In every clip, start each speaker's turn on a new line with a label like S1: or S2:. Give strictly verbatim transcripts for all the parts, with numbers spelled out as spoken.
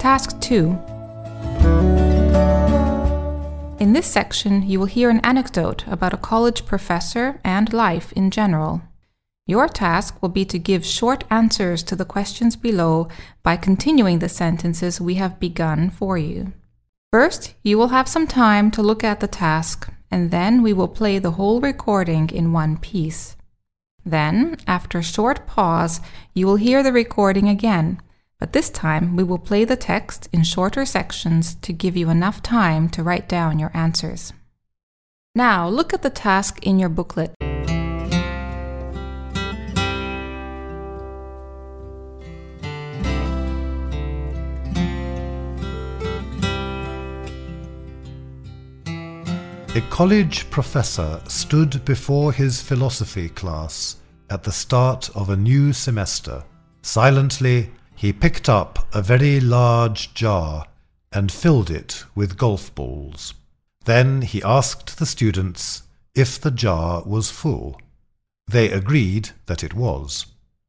S1: Task two. In this section, you will hear an anecdote about a college professor and life in general. Your task will be to give short answers to the questions below by continuing the sentences we have begun for you. First, you will have some time to look at the task, and then we will play the whole recording in one piece. Then, after a short pause, you will hear the recording again, but this time we will play the text in shorter sections to give you enough time to write down your answers. Now, look at the task in your booklet.
S2: A college professor stood before his philosophy class at the start of a new semester. Silently, he picked up a very large jar and filled it with golf balls. Then he asked the students if the jar was full. They agreed that it was.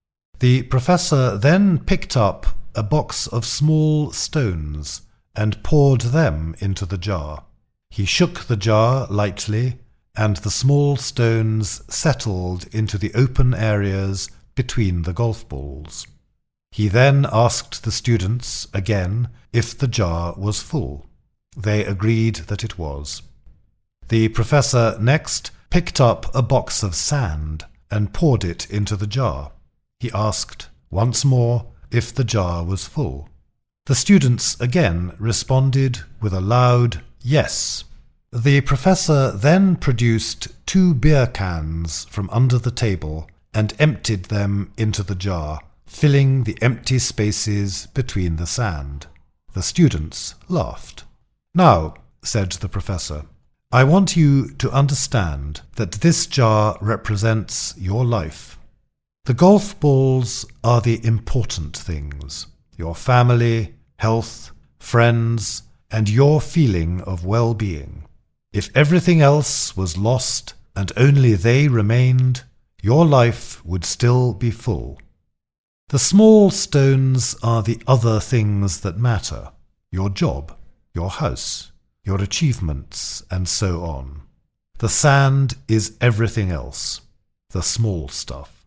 S2: The professor then picked up a box of small stones and poured them into the jar. He shook the jar lightly, and the small stones settled into the open areas between the golf balls. He then asked the students again if the jar was full. They agreed that it was. The professor next picked up a box of sand and poured it into the jar. He asked once more if the jar was full. The students again responded with a loud yes. The professor then produced two beer cans from under the table and emptied them into the jar, filling the empty spaces between the sand. The students laughed. "Now," said the professor, "I want you to understand that this jar represents your life. The golf balls are the important things, your family, health, friends, and your feeling of well-being. If everything else was lost and only they remained, your life would still be full. The small stones are the other things that matter, your job, your house, your achievements, and so on. The sand is everything else, the small stuff.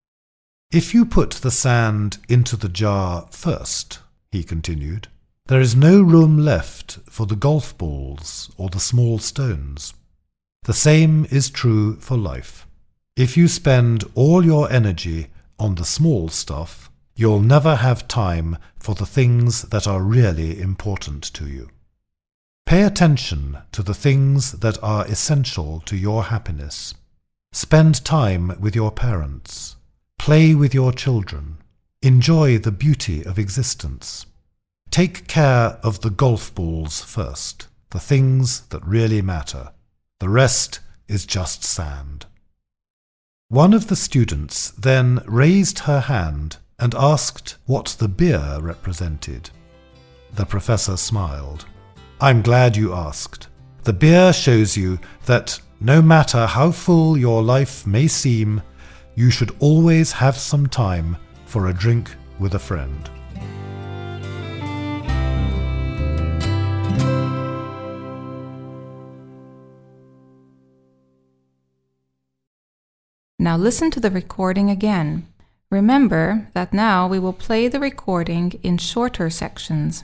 S2: If you put the sand into the jar first," he continued, "there is no room left for the golf balls or the small stones. The same is true for life. If you spend all your energy on the small stuff, you'll never have time for the things that are really important to you. Pay attention to the things that are essential to your happiness. Spend time with your parents. Play with your children. Enjoy the beauty of existence. Take care of the golf balls first, the things that really matter. The rest is just sand." One of the students then raised her hand and asked what the beer represented. The professor smiled. "I'm glad you asked. The beer shows you that no matter how full your life may seem, you should always have some time for a drink with a friend."
S1: Now listen to the recording again. Remember that now we will play the recording in shorter sections.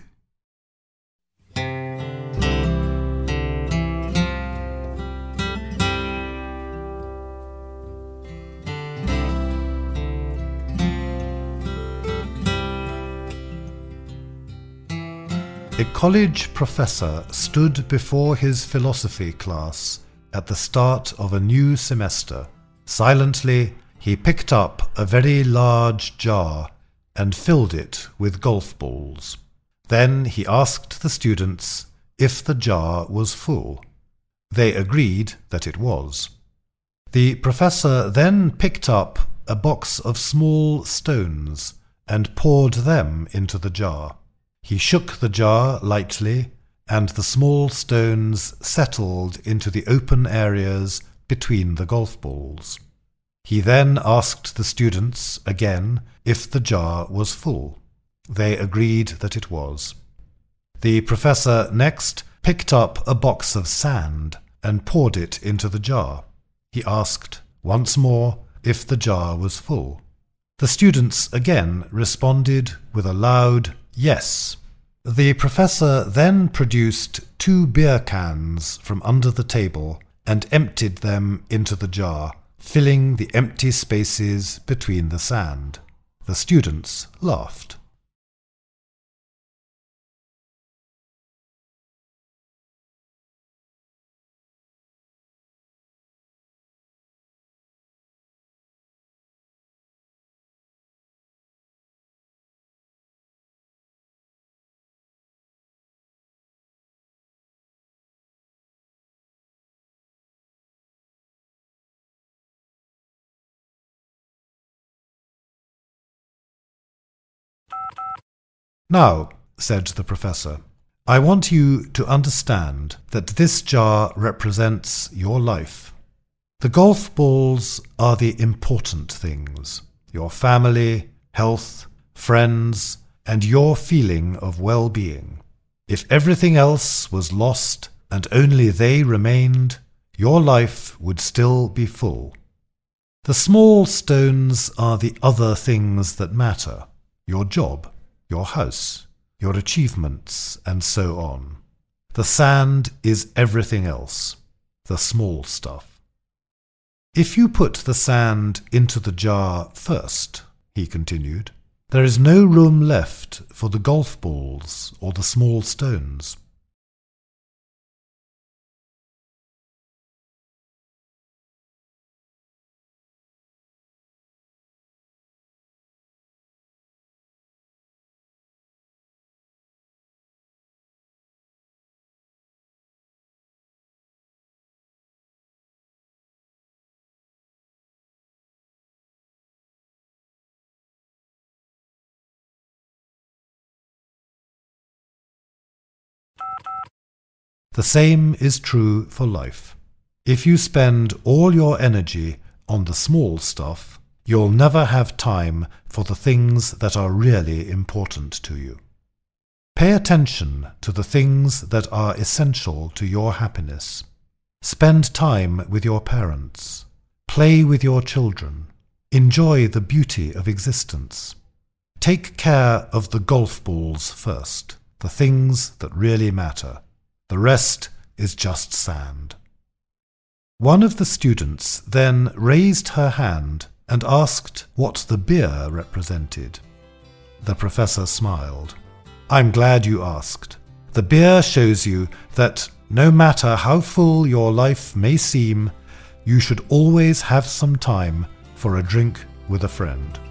S2: A college professor stood before his philosophy class at the start of a new semester. Silently, he picked up a very large jar and filled it with golf balls. Then he asked the students if the jar was full. They agreed that it was. The professor then picked up a box of small stones and poured them into the jar. He shook the jar lightly, and the small stones settled into the open areas between the golf balls. He then asked the students again if the jar was full. They agreed that it was. The professor next picked up a box of sand and poured it into the jar. He asked once more if the jar was full. The students again responded with a loud yes. The professor then produced two beer cans from under the table and emptied them into the jar, filling the empty spaces between the sand. The students laughed. Now, said the professor, I want you to understand that this jar represents your life. The golf balls are the important things, your family, health, friends, and your feeling of well-being. If everything else was lost and only they remained, your life would still be full. The small stones are the other things that matter, your job, your house, your achievements, and so on. The sand is everything else, the small stuff. If you put the sand into the jar first, he continued, there is no room left for the golf balls or the small stones. The same is true for life. If you spend all your energy on the small stuff, you'll never have time for the things that are really important to you. Pay attention to the things that are essential to your happiness. Spend time with your parents. Play with your children. Enjoy the beauty of existence. Take care of the golf balls first, the things that really matter. The rest is just sand. One of the students then raised her hand and asked what the beer represented. The professor smiled. I'm glad you asked. The beer shows you that no matter how full your life may seem, you should always have some time for a drink with a friend.